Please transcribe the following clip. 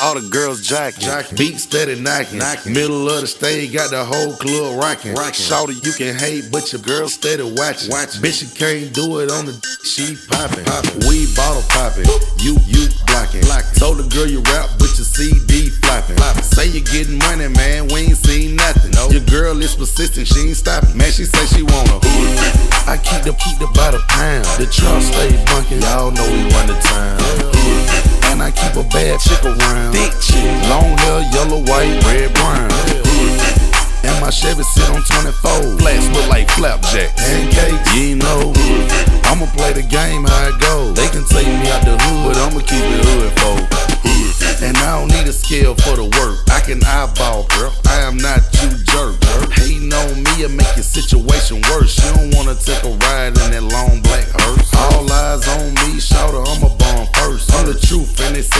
all the girls jacking. Beat steady knocking. Middle of the stage, got the whole club rocking. Shawty, you can hate, but your girl steady watching. Bitch, you can't do it on the she popping. We bottle popping, you blocking. Told the girl you rap, but your CD flopping. Say you getting money, man, we ain't seen nothing. Your girl is persistent, she ain't stopping. Man, she say she want a hood. I keep the by the pound. The truck stay bunking, y'all know we run the town. And I keep a bad chick around. Thick chick, long hair, yellow, white, red, brown. And my Chevy sit on 24. Flats look like flapjack. Pancakes, you ain't know. I'ma play the game how it goes. They can take me out the hood, but I'ma keep it hood for. And I don't need a scale for the work. I can eyeball, girl. I am not you jerk. Hating on me, it make your situation worse. You don't wanna take a ride in that long black hearse. All eyes on me, shout I'm a bomb first. I'm the truth, and they say